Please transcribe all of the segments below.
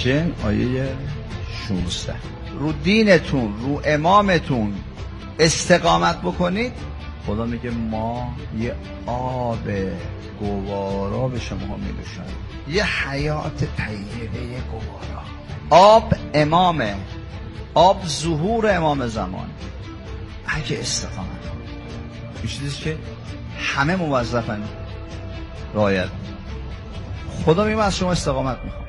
جن آیه 16. رو دینتون، رو امامتون استقامت بکنید، خدا میگه ما یه آب گوارا به شما می‌نوشانیم، یه حیات طیبه گوارا. آب امامه، آب ظهور امام زمان. اگه استقامت کنید، این چیزی که همه موظفن رعایت. خدا میگه از شما استقامت میخوام.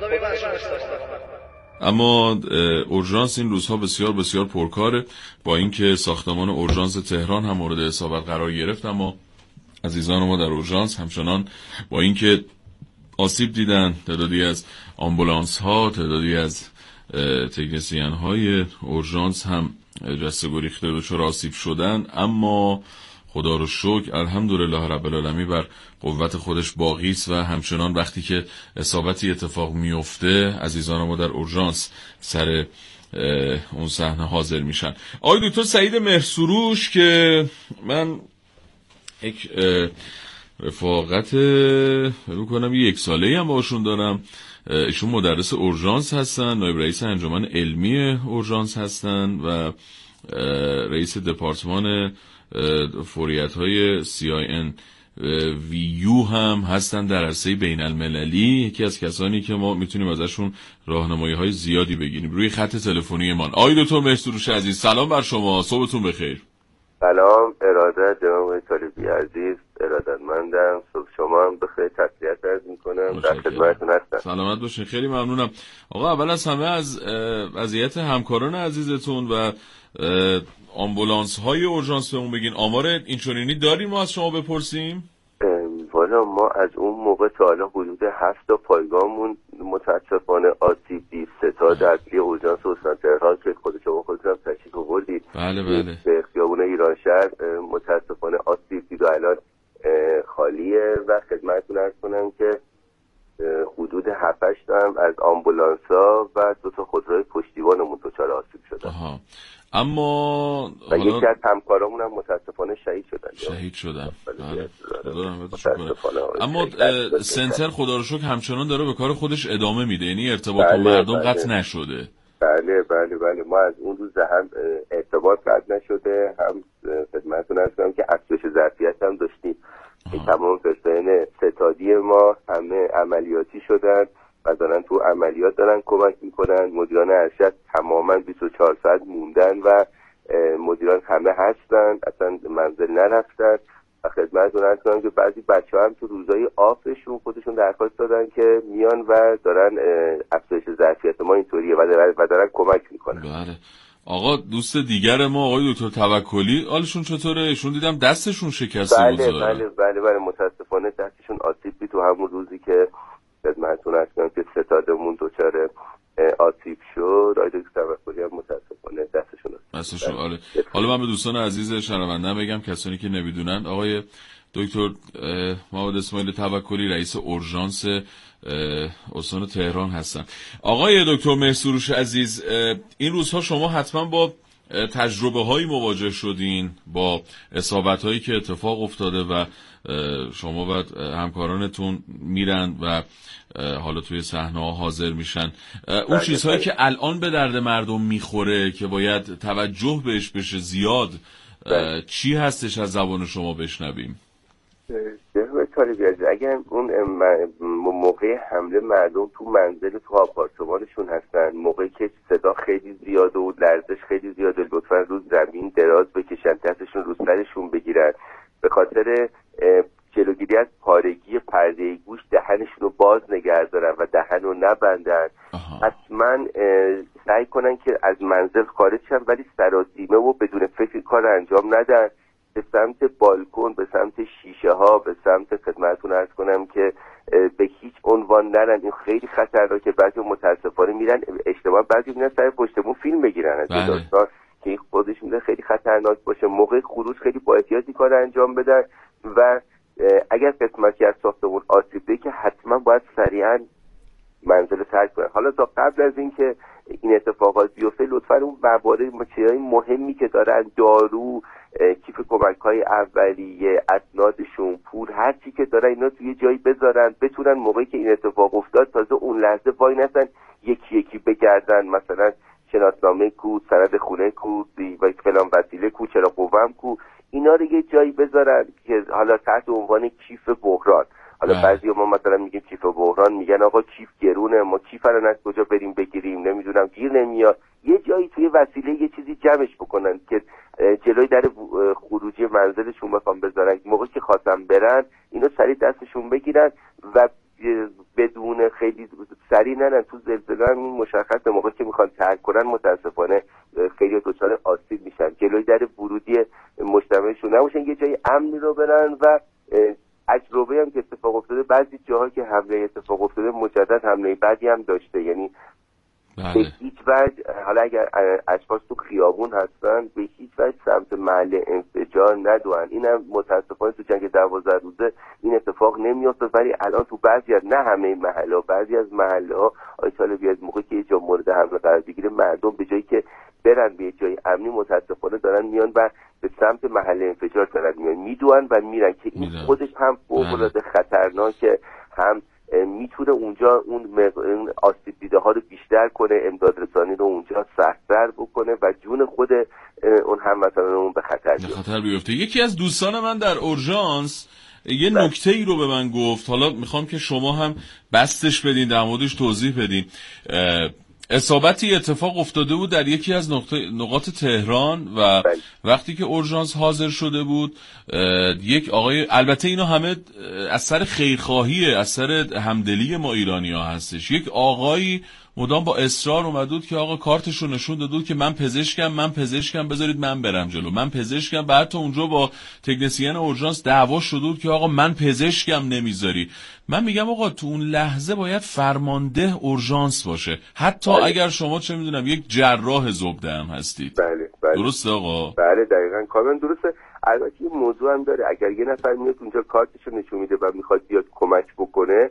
اما اورژانس این روزها بسیار بسیار پرکاره، با اینکه ساختمان اورژانس تهران هم مورد اصابت قرار گرفت، اما عزیزان ما در اورژانس همچنان با اینکه آسیب دیدن، تعدادی از آمبولانس ها، تعدادی از تکنسین های اورژانس هم جسته گریخته دچار آسیب شدن، اما خدا رو شکر الحمدلله رب العالمین بر قوت خودش باقی است و همچنان وقتی که اصابتی اتفاق میفته عزیزان ما در اورژانس سر اون صحنه حاضر میشن. آقای دکتر سعید مهرسروش که من یک رفاقت بکنم 1 ساله‌ای هم باشون دارم، ایشون مدرس اورژانس هستن، نایب رئیس انجمن علمی اورژانس هستن و رئیس دپارتمان فوریت‌های CINVU هم هستن در عرصه بین المللی. یکی از کسانی که ما میتونیم ازشون راهنمایی‌های زیادی بگیریم. روی خط تلفنی ما آقای دکتر مهرسروش عزیز، سلام بر شما، صبحتون بخیر. سلام، ارادت جناب طالبی عزیز، ارادتمندم. صبح شما هم بخیر، تسلیت عرض میکنم، در خدمتتون هستم. سلامت باشین، خیلی ممنونم. آقا اول از همه از وضعیت همکاران عزیزتون و آمبولانس های اورژانس بهمون بگین. آمار اینچنینی داریم ما از شما بپرسیم؟ والا ما از اون موقع تا حالا حدود 7 تا پایگاهمون متاسفانه آسیب دید. 3 تا دستگیر اورژانس استان تهران که خودتون هم تشریف آوردید. بله. به خیابون ایرانشهر متاسفانه آسیب دید و الان خالیه و خدمتتون عرض کنم که حدود 7-8 تا هم از آمبولانس‌ها و 2 تا خودروی پشتیبانمون دچار آسیب شدن. اما و یکی از همکارامون هم متاسفانه شهید شدن. بله. اما سنتر خدا رو شکر همچنان داره به کار خودش ادامه میده، یعنی ارتباط با مردم قطع نشده. بله ما از اون روز هم ارتباط قطع نشده، هم خدمتتون هستم که افزایش ظرفیت هم داشتیم. تمام فرسان ستادی ما همه عملیاتی شدن و دارن تو عملیات دارن کمک میکنن. مدیران ارشد تماما 24 ساعت موندن و مدیران همه هستن، اصلا منزل نرفتن و خدمتتون عرض کنم که بعضی بچه‌ها هم تو روزهای آفشون خودشون درخواست دادن که میان و دارن افزایش ظرفیت ما اینطوریه و دارن کمک میکنن. بله. آقا دوست دیگر ما آقای دکتر توکلی حالشون چطوره؟ ایشون دیدم دستشون شکسته بود. بله متاسفانه دستشون آسیب دید تو همون روزی که خدمتتون عرض کنم که ستادمون دچار آسیب شد. آقای دکتر توکلی هم متاسفانه دستشون آره. حالا من به دوستان عزیز شنونده بگم، کسانی که نمیدونن، آقای دکتر محمد اسماعیل توکلی رئیس اورژانس استان تهران هستن. آقای دکتر مهرسروش عزیز، این روزها شما حتما با تجربه هایی مواجه شدین، با اصابت هایی که اتفاق افتاده و شما و همکارانتون میرن و حالا توی صحنه ها حاضر میشن. اون چیزهایی که الان به درد مردم میخوره که باید توجه بهش بشه زیاد، چی هستش از زبان شما بشنویم؟ اگر اون موقع حمله مردم تو منزل تو آپارتمانشون هستن، موقعی که صدا خیلی زیاده و لرزش خیلی زیاده، لطفا رو زمین دراز بکشن، دستشون رو سرشون بگیرن. به خاطر جلوگیری از پارگی پرده گوش دهنشون رو باز نگه دارن و دهن رو نبندن. حتما سعی کنن که از منزل خارج شن ولی سراسیمه و بدون فکر کار انجام ندن. به سمت بالکن، به سمت شیشه ها، به سمت خدمتتون عرض کنم که به هیچ عنوان نرن. این خیلی خطرناکه. بعضی متاسفانه میرن اشتباه، بعضی میرن سر پشتمون فیلم بگیرن از داستان که این خودش میره خیلی خطرناک باشه. موقع خروج خیلی با احتیاطی کار انجام بدن و اگر قسمتی از ساختمون آسیب دیده که حتما باید سریعا منزل ترک کنن. حالا تا قبل از اینکه این اتفاقات بیفته لطفا اون موارد چیزای مهمی که دارن، دارو، کیف کمک‌های اولیه، اسنادشون، پول، هر چی که دارن اینا توی جایی بذارن، بتونن موقعی که این اتفاق افتاد تازه اون لحظه وای نستن یکی یکی بگردن مثلا شناسنامه کو، سند خونه کو، و فلان وسیله کو، چرا قوام کو، اینا رو یه جایی بذارن که حالا تحت عنوان کیف بحران. حالا بعضی ما مثلا میگیم کیف بحران، میگن آقا کیف گرونه، ما کیف رو از کجا بریم بگیریم، نمیدونم گیر نمیاد. یه جایی توی وسیله یه چیزی جمعش بکنن که جلوی در خروجی منزلشون بخوام بذارن، موقعی که خواستن برن اینو سریع دستشون بگیرن و بدون خیلی سریع نرن تو زلزله. هم این مشخصه موقعی که میخوان ترک کنن متاسفانه خیلی دچار آسیب میشن. جلوی در ورودی مجتمعشون نباشن، یه جای امنی رو برن. و تجربه هم که اتفاق افتاده بعضی جاها که حمله اتفاق افتاده مجدد حمله بعدی هم داشته، یعنی به هیچ وجه حالا اگر اشخاص تو خیابون هستن به هیچ وجه سمت محل انفجار ندوئن. اینم متاسفانه تو جنگ 12 روزه این اتفاق نمیافته، ولی الان تو بعضی از، نه همه محله‌ها، بعضی از محله‌ها آیتالا بیاد موقعی که یه جا مورد حمله قرار بگیره مردم به جایی که برن به جای امنی متاسفانه دارن میان و به سمت محل انفجار دارن میان، میدوئن و میرن که این خودش هم فوق‌العاده خطرناکه، هم میتونه اونجا اون آسیب دیده ها رو بیشتر کنه، امداد رسانی رو اونجا سخت‌تر بکنه و جون خود اون هم مثلا اون به خطر بیفته. یکی از دوستان من در اورژانس یه نکته ای رو به من گفت، حالا میخوام که شما هم بستش بدین، در موردش توضیح بدین. اصابتی اتفاق افتاده بود در یکی از نقاط تهران و وقتی که اورژانس حاضر شده بود یک آقای، البته اینا همه از سر خیرخواهی، از سر همدلی ما ایرانی‌ها هستش، یک آقایی مدام با اصرار اومد بود که آقا کارتش رو نشون داد بود که من پزشکم بذارید من برم جلو، من پزشکم. بعد تا اونجا با تکنسین اورژانس دعوا شده بود که آقا من پزشکم نمیذاری. من میگم آقا تو اون لحظه باید فرمانده اورژانس باشه، حتی اگر شما چه میدونم یک جراح زبده هم هستید. بله. درسته آقا؟ بله دقیقاً کاملا درسته. البته یه موضوع هم داره، اگر یه نفر میاد اونجا کارتش رو نشون میده و میخواد بیاد کمک بکنه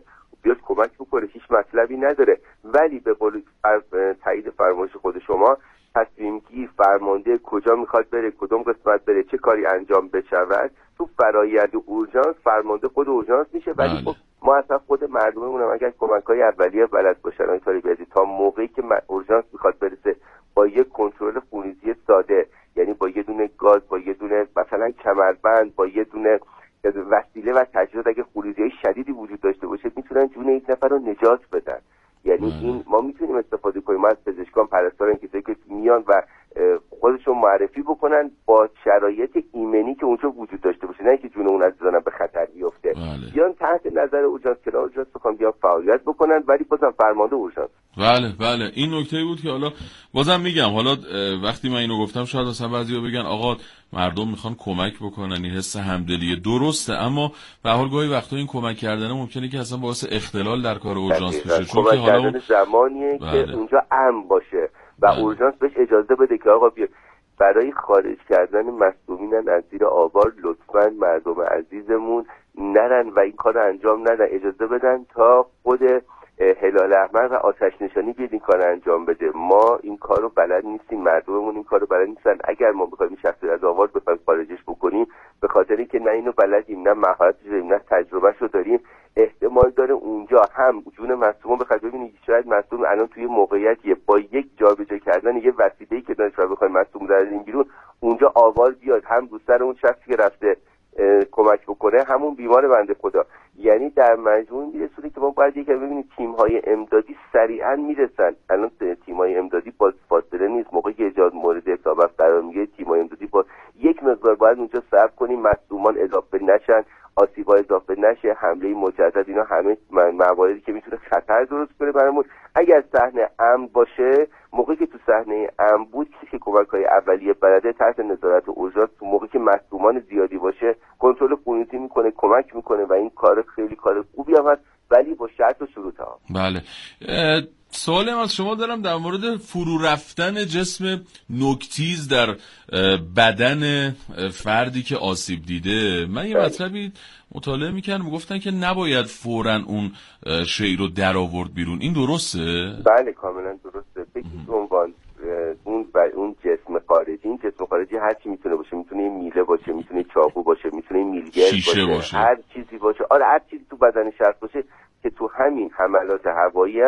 هیچ مطلبی نداره، ولی به قول تایید فرمایش خود شما تصمیم گیر فرمانده کجا میخواد بره، کدوم قسمت بره، چه کاری انجام بشود، تو فرایند اورژانس فرمانده خود اورژانس میشه. ولی خب ما اصلا خود مردممون هم اگر کمک‌های اولیه بلد باشن اینطوری بیادی تا موقعی که اورژانس میخواد برسه با یک کنترل خونریزی ساده، یعنی با یه دونه گاز، با یه دونه مثلا کمربند، با یه دونه وسیله و تجهیزات اگه خونریزی شدیدی وجود داشته باشه میتونن جون یک نفر رو نجات بدن. یعنی این ما میتونیم استفاده کنیم. ما از پزشکان، پرستاران کسایی که میان و خودشون معرفی بکنن با شرایط ایمنی که اونجا وجود داشته باشه، نه اینکه جون اون عزیزان به خطر بیفته. بیان تحت نظر اورژانس، کنار اورژانس بخوام بیان فعالیت بکنن، ولی بازم فرمانده اورژانس. بله این نکته بود که حالا بازم میگم، حالا وقتی من اینو گفتم شاید مثلا بعضیا بگن آقا مردم میخوان کمک بکنن، این حس همدلی درسته، اما به هر حال گاهی وقتا این کمک کردن ممکنه که اصلا باعث اختلال در کار اورژانس بشه، چون که حالا زمانیه که اونجا امن باشه و اورژانس بهش اجازه بده که آقا بیا برای خارج کردن مصدومین از زیر آوار لطفاً مردم عزیزمون نرن و این کار انجام ندن، اجازه بدن تا خود هلال احمر و آتش نشانی بیاد این کار انجام بده. ما این کارو بلد نیستیم، مردممون این کارو بلد نیستن. اگر ما بخوایم شخصی از آوار بخوایم خارجش بکنیم، به خاطر اینکه نه اینو بلدیم، نه مهارتش داریم، نه تجربهشو داریم، احتمال داره اونجا هم جون مصدوم بخواد. ببینید شاید مصدوم الان توی موقعیتیه با یک جابجا کردن یه وسیله‌ای که داشت بخوایم مصدوم دراریم بیرون، اونجا آوار بیاد هم رو سر اون شخصی که رفته کمک بکنه، همون بیمار بنده خدا. یعنی در مجموع میرسونه که ما باید یکم ببینید تیم‌های امدادی سریعا میرسن. الان تیم‌های امدادی با فاصله نیست، موقعی که ایجاد مورد اصابت قرار میگیره تیم‌های امدادی با یک مقدار باید اونجا صبر کنیم، مصدومان اضافه نشن، آسیب‌ها اضافه نشه، حمله مجدد، اینا همه مواردی که میتونه خطر درست کنه برامون. اگر صحنه امن باشه، موقعی که تو صحنه امن بود، کسی که کمک‌های اولیه بلده تحت نظارت اورژانس، تو موقعی که مصدومان زیادی باشه کنترل خونریزی میکنه، کمک میکنه و این کار خیلی کار خوبی هم هست، ولی با شرط و شروط‌ها. بله. سوالی هم از شما دارم در مورد فرو رفتن جسم نوک‌تیز در بدن فردی که آسیب دیده. من یه مطلبی مطالعه میکنم گفتن که نباید فوراً اون شی رو در آورد بیرون، این درسته؟ بله کاملا درسته. بگید عنوان اون جسم خارجی، این جسم خارجی هر چی میتونه باشه، میتونه میله باشه، میتونه چاقو باشه، میتونه میلگرد باشه، هر چیزی باشه. آره هر چیزی تو بدن شخص باشه که تو همین حملات هوایی هم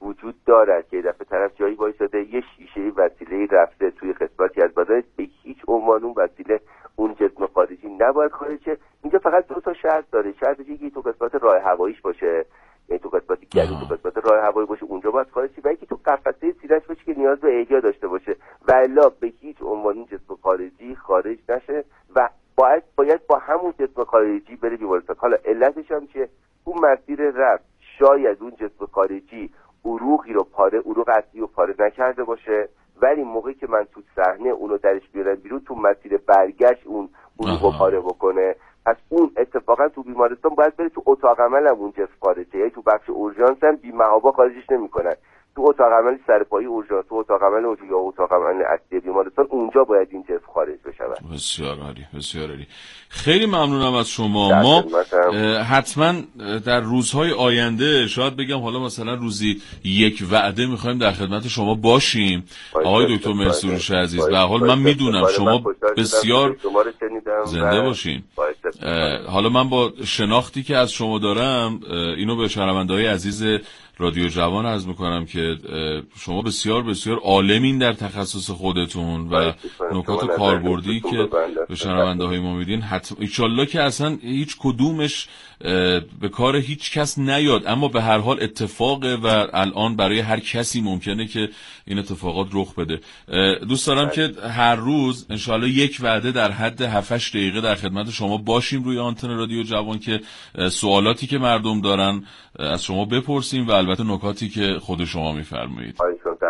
وجود دارد که دفعه طرف جایی وایساده یه شیشه وسیله رفته توی قسمتی از بدنش، به هیچ عنوان اون وسیله اون جسم خارجی نباید خارج شه. اینجا فقط 2 تا شرط داره. شرطش یکی تو قسمت راه هواییش باشه، یعنی تو قسمت گلو تو قسمت راه هوایی باشه، اونجا باید خارج شه، و یکی تو قفسه سینه‌اش باشه که نیاز به احیا داشته باشه، و الا به هیچ عنوان این جسم خارجی خارج نشه و باید با همون جسم خارجی بره بیمارستان. حالا علتش هم چیه؟ اون مسیر رفت شاید اون جسم خارجی عروق اصلی رو پاره نکرده باشه، ولی موقعی که من تو صحنه اونو درش بیارم بیرون، تو مسیر برگشت اون عروق رو پاره بکنه. پس اون اتفاقا تو بیمارستان باید بره تو اتاق عمل هم اون جسم خارجه، یعنی تو بخش اورژانس هم بی‌محابا خارجش نمی‌کنن. تو اتاق عمل سرپایی اورژانس، تو اتاق عمل یا اتاق عمل اصلی بیمارستان، اونجا باید این جسم خارج بشه. بسیار عالی، بسیار عالی. خیلی ممنونم از شما. ما حتما در روزهای آینده، شاید بگم حالا مثلا روزی یک وعده، میخوایم در خدمت شما باشیم آقای دکتر مهرسروش عزیز. به حال من میدونم شما بسیار زنده باشین. حالا من با شناختی که از شما دارم اینو به شنونده‌های عزیز رادیو جوان عرض میکنم که شما بسیار بسیار عالمین در تخصص خودتون و نکات کاربردی که به شنونده‌های ما میدین، حتما انشالله که اصلا هیچ کدومش به کار هیچ کس نیاد، اما به هر حال اتفاقه و الان برای هر کسی ممکنه که این اتفاقات رخ بده. دوست دارم که هر روز انشالله یک وعده در حد 7-8 دقیقه در خدمت شما باشیم روی آنتن رادیو جوان که سوالاتی که مردم دارن از شما بپرسیم و البته نکاتی که خود شما میفرمایید.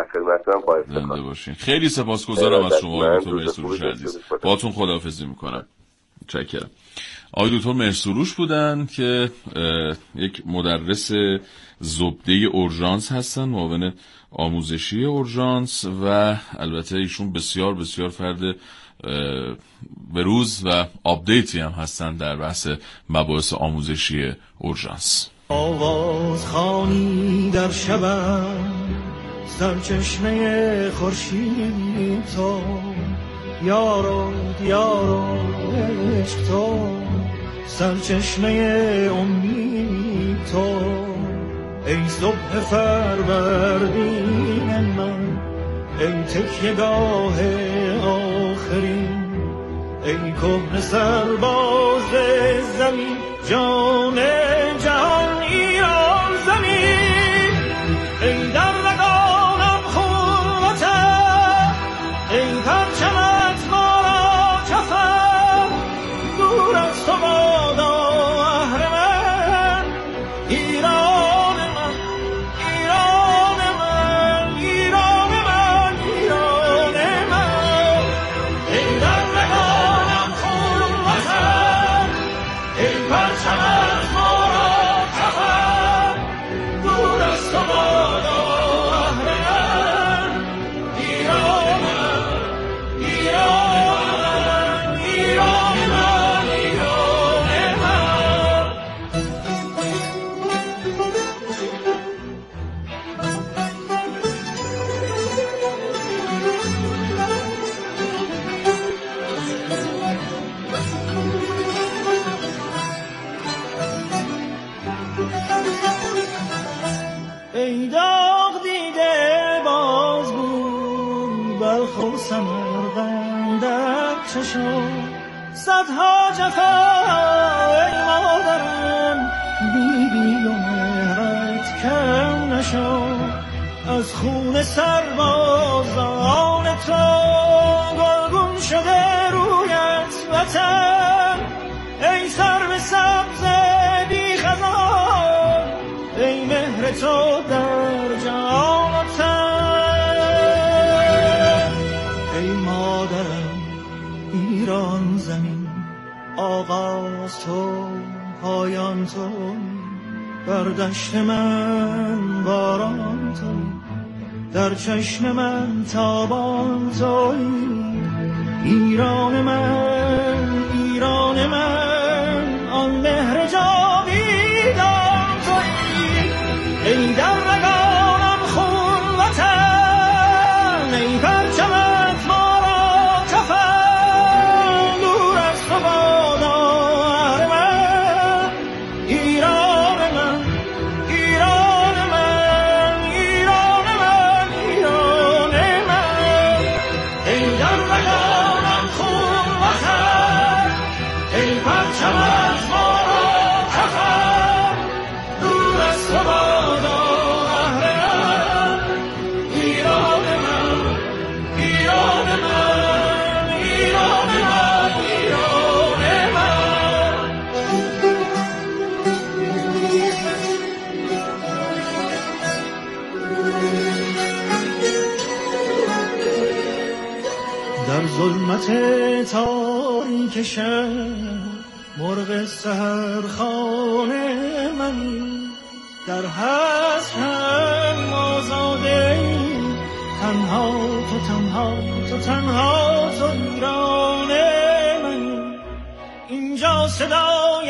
زنده باشین. خیلی سپاسگزارم از شما دکتر مهرسروش عزیز. باهاتون خداحافظی میکنم. متشکرم. آقای دکتر مهرسروش بودن که یک مدرس زبده اورژانس هستن، معاون آموزشی اورژانس، و البته ایشون بسیار بسیار فرد بروز و آپدیتی هم هستن در بحث مباحث آموزشی اورژانس. آواز خوانی در شبم، سرچشمه خورشید تو، یارو عشق تو، سرچشمه امید تو، ای صبح فروردین من، ای تکیه‌گاه آخرین، ای کهنه سرباز زمین، جان جهان ایران زمین، ای در رگانم خون وطن، ای پرچمت ما را کفن، دور از تو بادا اهل من، ایران من، ایران من، ایران من، ایران من، ای در رگانم خون وطن، ای پرچمت ما را کفن، دور از تو بادا اهل من، ایران من، ایران من، ایران من، ایران من. ای داغ دیده باز بود بلخ و سمرقند در چشم، صدها جفا ای مادرم، بیبی و مهرت کم نشد، از خون سربازان تو گلگون شده رویت وطن، ای سرو سبز بی خزان، ای مهر تو در جان و تن، ای مادرم ایران زمین، آغاز تو پایان تو، بر دشت من باران تو، در چشم من تابان تو، ایران من، ایران من، آن مهر جاویدان تویی، ای در رگانم خون وطن، ای پرچمت ما را کفن، دور از تو بادا اهل من، ایران من، ایران من، ایران ظلمت تاریک شب مرغ سحرخانه من در حسرم آزاده تنها تو تنها تو ایران من اینجا صدای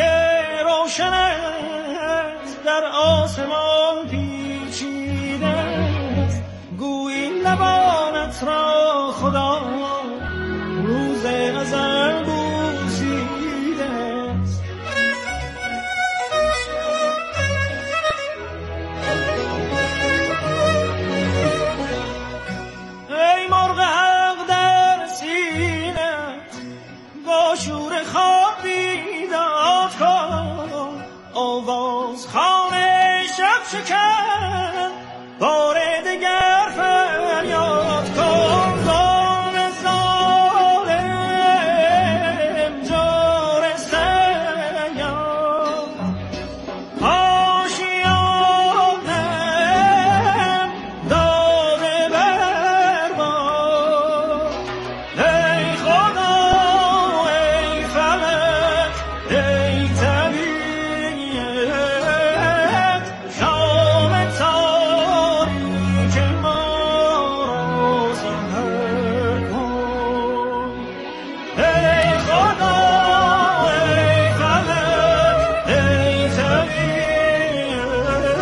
روشنت در آسمان پیچیده است گویی لبانت را خدا روز ازل بوسیده است ای مرغ حق در سینت با شور خواب بیداد کن آواز خانه شب شکن بار دگر فریاد کن ظالم جور سیاد آشیانم داده برباد ای خدا ای فلک ای طبیعت شام تاریک ما را سحر کن ای خدا ای فلک ای طبیعت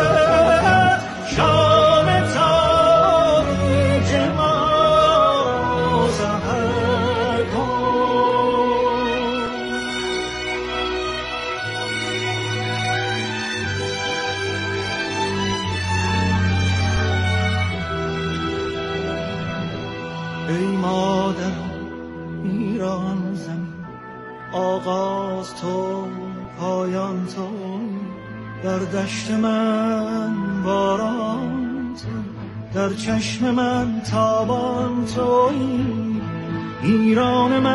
شام تاریک ما را سحر کن ای مادر ایران زمین آغاز تو پایان تو در دشت من باران تو در چشم من تابان تو ایران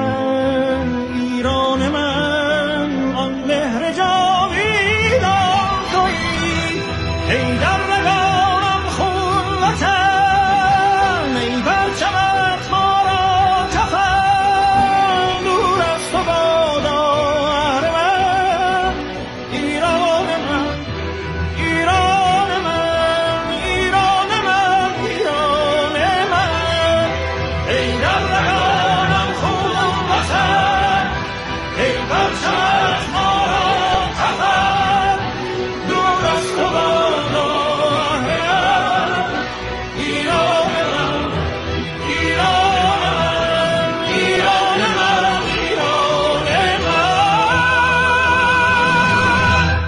من آن مهر جاویدان تویی ای در رگانم خون وطن ای پرچمت ما را کفن دور از تو بادا اهرمن ایران من ایران من ایران من ایران من ای در رگانم خون وطن ای پرچمت ما را کفن دور از تو بادا اهرمن ایران من ایران من ایران من ایران من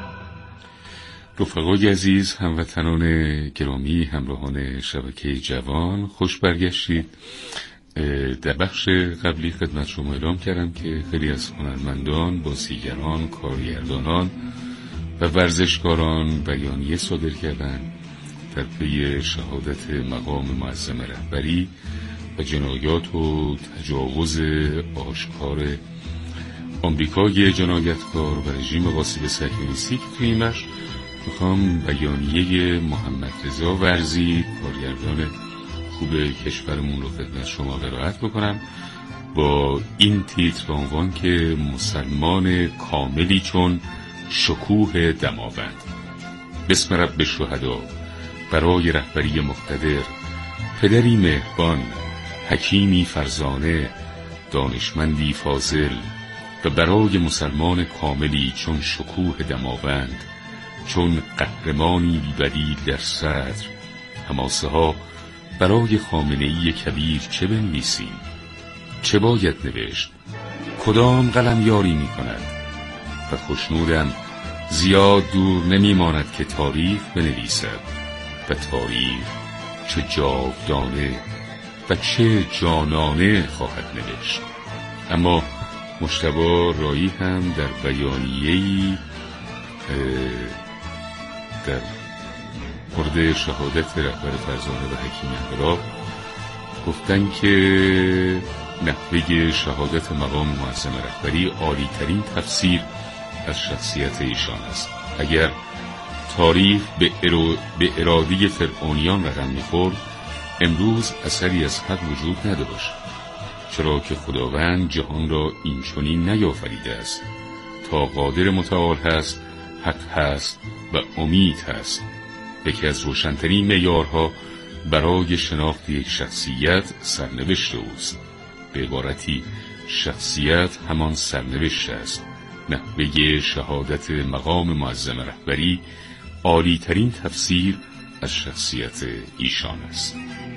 رفقای عزیز، هموطنان گرامی، همراهان شبکه جوان، خوش برگشتید. در بخش قبلی خدمت شما اعلام کردم که خیلی از هنرمندان، بازیگران، کارگردانان و ورزشکاران بیانیه صادر کردند در پی شهادت مقام معظم رهبری و جنایات و تجاوز آشکار آمریکای جنایتکار و رژیم غاصب صهیونیستی که توی این بخش میخوام بیانیه محمد رضا ورزی، کارگردان خوب کشورمون رو خدمت شما قرائت بکنم با این تیتر عنوان که مسلمان کاملی چون شکوه دماوند. بسم رب شهدا، برای رهبری مقتدر، پدری مهربان، حکیمی فرزانه، دانشمندی فاضل و برای مسلمان کاملی چون شکوه دماوند، چون قهرمانی بی‌بدیل در صدر، حماسه ها برای خامنه‌ای کبیر چه بنویسیم؟ چه باید نوشت؟ کدام قلم یاری می کند؟ و خوشنودم زیاد دور نمی ماند که تاریخ بنویسد و تاریخ چه جاودانه و چه جانانه خواهد نوشت. اما مجتبی رایی هم در بیانیه‌ای در مورد شهادت رهبر فرزانه و حکیم انقلاب گفتن که نحوه شهادت مقام معظم رهبری عالی ترین تفسیر از شخصیت ایشان است. اگر تاریخ به اراده فرعونیان رقم می‌خورد، امروز اثری از حق وجود نداشت. چرا که خداوند جهان را اینچنین نیافریده است. تا قادر متعال هست، حق هست و امید هست. یکی از روشن‌ترین معیارها برای شناخت یک شخصیت سرنوشت اوست. به عبارتی شخصیت همان سرنوشت است. نحوه شهادت مقام معظم رهبری عالی ترین تفسیر از شخصیت ایشان است.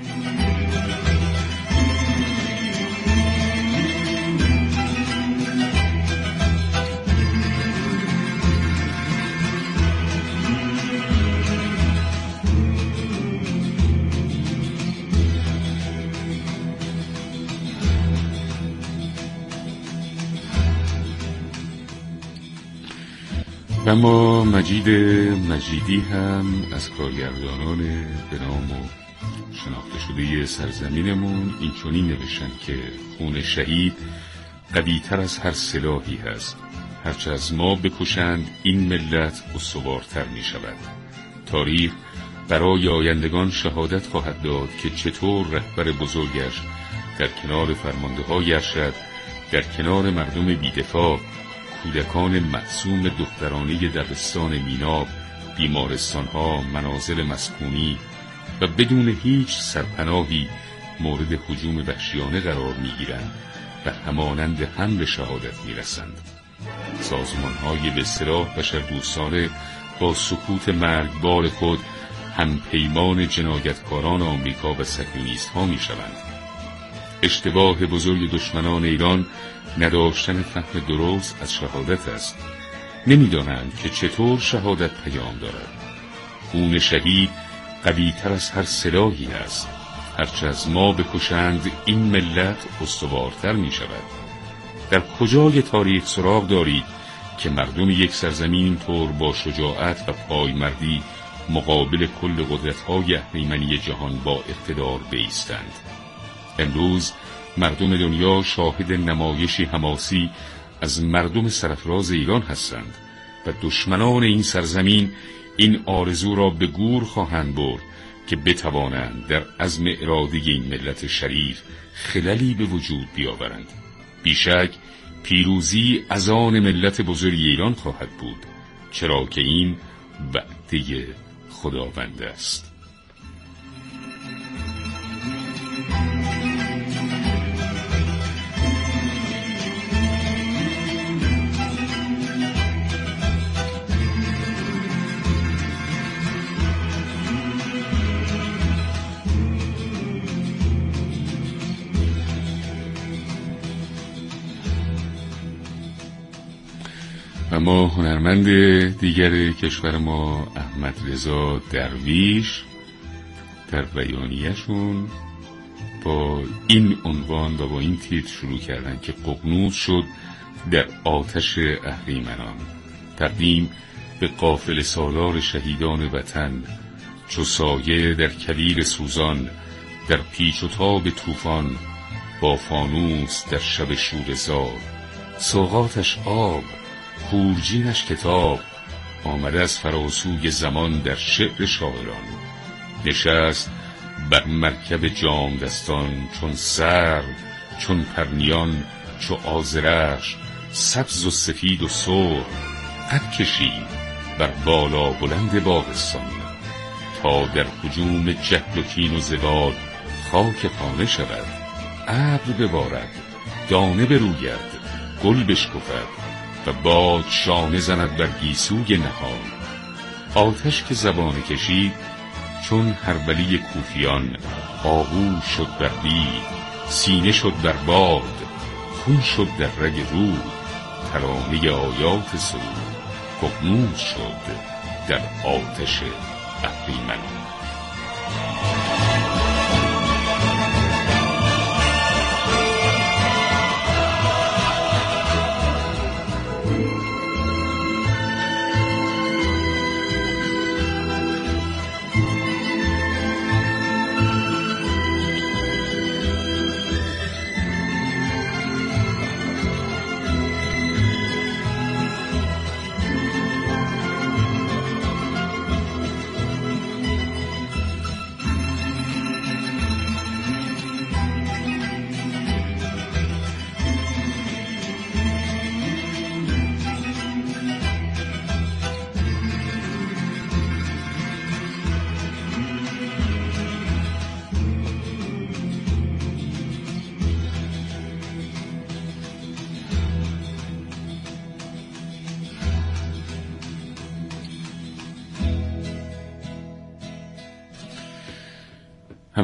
اما مجید مجیدی هم از کارگردانان به نام و شناخته شده سرزمینمون این چنین نوشتن که خون شهید قوی تر از هر سلاحی هست. هرچه از ما بکشند این ملت استوارتر می شود. تاریخ برای آیندگان شهادت خواهد داد که چطور رهبر بزرگش در کنار فرمانده های ارشد، در کنار مردم بیدفاع، کودکان معصوم دخترانه دبستان میناب، بیمارستانها، منازل مسکونی و بدون هیچ سرپناهی مورد هجوم وحشیانه قرار میگیرند و همانند هم به شهادت میرسند. سازمانهای به اصطلاح بشردوستانه با سکوت مرگبار خود هم پیمان جنایتکاران آمریکا و صهیونیست ها میشوند. اشتباه بزرگ دشمنان ایران نداشتن فهم درست از شهادت است. نمیدانند که چطور شهادت پیام دارد. خون شهید قوی تر از هر سلاحی است. هرچه از ما بکشند این ملت استوارتر می شود. در کجای تاریخ سراغ دارید که مردم یک سرزمین اینطور با شجاعت و پایمردی مقابل کل قدرت‌های اهریمنی جهان با اقتدار بایستند؟ امروز مردم دنیا شاهد نمایشی حماسی از مردم سرفراز ایران هستند و دشمنان این سرزمین این آرزو را به گور خواهند برد که بتوانند در عزم اراده این ملت شریف خللی به وجود بیاورند. بیشک پیروزی از آن ملت بزرگ ایران خواهد بود، چرا که این وعده خداوند است. اما هنرمند دیگر کشور ما احمد رضا درویش در بیانیه‌شون با این عنوان و با این تیتر شروع کردن که ققنوس شد در آتش اهریمنان. تقدیم به قافله سالار شهیدان وطن، چو سایه در کویر سوزان، در پیچ و تاب طوفان، با فانوس در شب شوره‌زار، سوغاتش آب، خورجینش کتاب، آمده از فراسوی زمان در شعر شاعران. نشست بر مرکب جام دستان، چون سرو، چون پرنیان، چو آذرخش، سبز و سفید و سرخ، قد کشید بر بالا بلند باغستان، تا در هجوم جهل و کین و زوال خاک خانه شود. ابر ببارد، دانه بروید، گل بشکفد و باد شانه زند بر گیسوی نهال. آتش که زبانه کشید چون هربلی کوفیان، آغوش شد بر بید، سینه شد بر باد، خون شد در رگ رود، ترانه آیات سرود، ققنوس شد در آتش اهریمنان.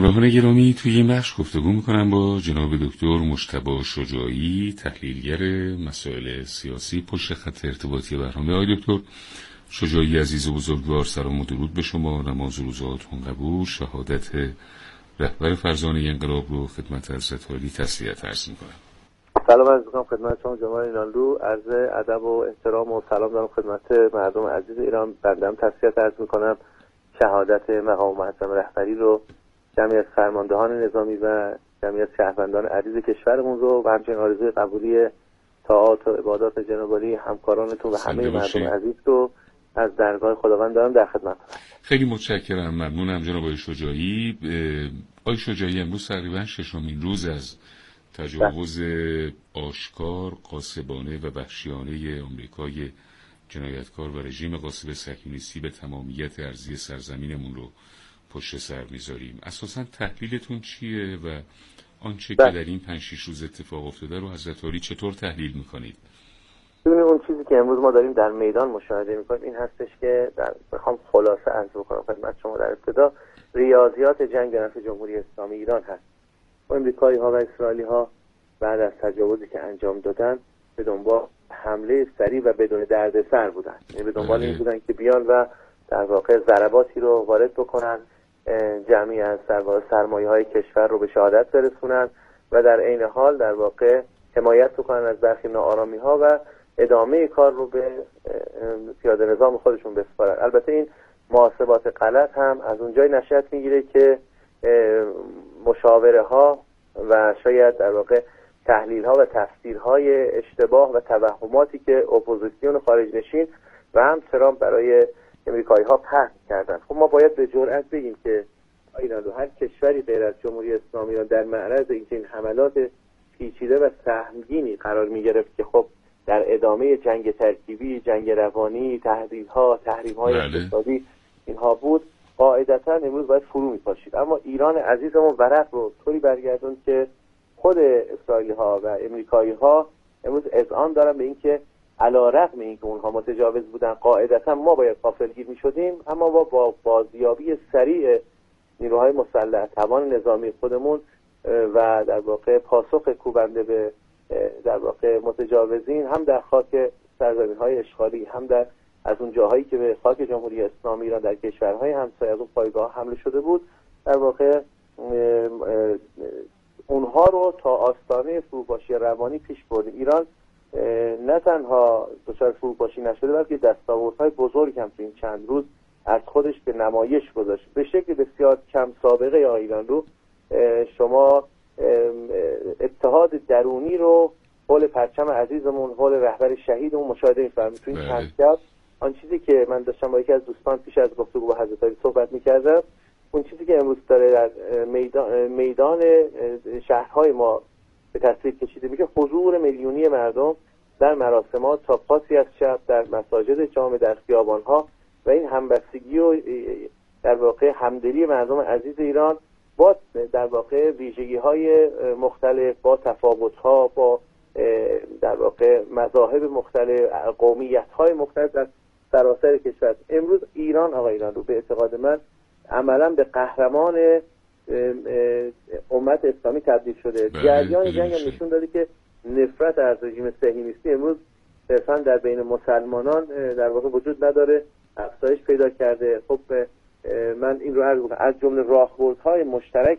همراهان گرامی، توی این بخش گفتگو میکنم با جناب دکتر مجتبی شجاعی، تحلیلگر مسائل سیاسی پشت خط ارتباطی برنامه. آقای دکتر شجاعی عزیز و بزرگوار، سلام و درود به شما. نماز و روزهاتون قبول. شهادت رهبر فرزانه انقلاب رو خدمت حضرت عالی تسلیت عرض میکنم. سلام عرض میکنم خدمت شما جناب اینانلو. عرض ادب و احترام و سلام دارم خدمت مردم عزیز ایران. بنده هم تسلیت عرض میکنم. شهادت مقام معظم رهبری رو جمعی از فرماندهان نظامی و جمعی از شهروندان عزیز کشورمون رو و همچنین آرزوی قبولی طاعات و عبادات جناب عالی همکارانتون و همه مردم عزیز رو از درگاه خداوند دارم در خدمت. خیلی متشکرم، ممنونم جناب آقای شجاعی. آقای شجاعی، امروز تقریبا ششمین روز از تجاوز آشکار، غاصبانه و وحشیانه آمریکای جنایتکار و رژیم غاصب صهیونیستی به تمامیت ارضی سرزمینمون رو پشت سر میذاریم. اساساً تحلیلتون چیه و آنچه که در این 5-6 روز اتفاق افتاده رو حضرت عالی چطور تحلیل میکنید؟ ببینید، اون چیزی که امروز ما داریم در میدان مشاهده میکنیم این هستش که بخوام خلاصه عرض بکنم خدمت شما، در ابتدا ریاضیات جنگ در نفع جمهوری اسلامی ایران هست. امریکایی ها و اسرائیلی ها بعد از تجاوزی که انجام دادن به دنبال حمله سریع و بدون دردسر بودن، یعنی به دنبال این بودن که بیان و در واقع ضرباتی رو وارد بکنن، جمعی از سرمایه های کشور رو به شهادت برسونن و در عین حال در واقع حمایت بکنن از برخی ناآرامی ها و ادامه کار رو به پیاده نظام خودشون بسپارن. البته این محاسبات غلط هم از اونجای نشأت میگیره که مشاوره ها و شاید در واقع تحلیل ها و تفسیرهای اشتباه و توهماتی که اپوزیسیون خارج نشین و هم ترامپ برای امریکایی ها پخش کردن. خب ما باید به جرئت بگیم که ایران و هر کشوری غیر از جمهوری اسلامی ایران در معرض این حملات پیچیده و سهمگینی قرار می گرفت که خب در ادامه جنگ ترکیبی، جنگ روانی، تهدیدها، تحریم‌های اقتصادی اینها بود، قاعدتاً امروز باید فرو می‌پاشید. اما ایران عزیزمون ورق رو طوری برگردون که خود اسرائیلی‌ها و امریکایی‌ها امروز اذعان دارن به اینکه علی‌رغم اینکه اونها متجاوز بودن قاعدتاً ما باید غافلگیر می‌شدیم، اما ما با بازیابی سریع نیروهای مسلح، توان نظامی خودمون و در واقع پاسخ کوبنده به در واقع متجاوزین هم در خاک سرزمین‌های اشغالی، هم در از اون جاهایی که به خاک جمهوری اسلامی ایران در کشورهای همسایه از اون پایگاه حمله شده بود، در واقع اونها رو تا آستانه فروپاشی روانی پیش بردیم. ایران نه تنها دچار فروپاشی نشده بلکه دستاوردهای بزرگ هم تو این چند روز از خودش به نمایش گذاشت به شکل بسیار کم سابقه. یا ایران رو شما اتحاد درونی رو حول پرچم عزیزمون، حول رهبر شهیدمون مشاهده می‌فرمایید. تو این چند شب آن چیزی که من داشتم با یکی از دوستان پیش از گفتگو با حضرت علی صحبت می‌کردم، اون چیزی که امروز داره در میدان شهرهای ما به تصویر کشیده میشه، حضور میلیونی مردم در مراسمات تا پاسی از شب، در مساجد جامع، در خیابان‌ها و این همبستگی و در واقع همدلی مردم عزیز ایران با در واقع ویژگی‌های مختلف، با تفاوت‌ها، با در واقع مذاهب مختلف، قومیت‌های مختلف در سراسر کشور. امروز ایران، آقا ایران رو به اعتقاد من عملاً به قهرمان امت اسلامی تبدیل شده. جریان جنگ نشون داده که نفرت از رژیم صهیونیستی امروز صرفاً در بین مسلمانان در واقع وجود نداره، افزایش پیدا کرده. خب من این رو عرض می‌کنم، از جمله راهبردهای مشترک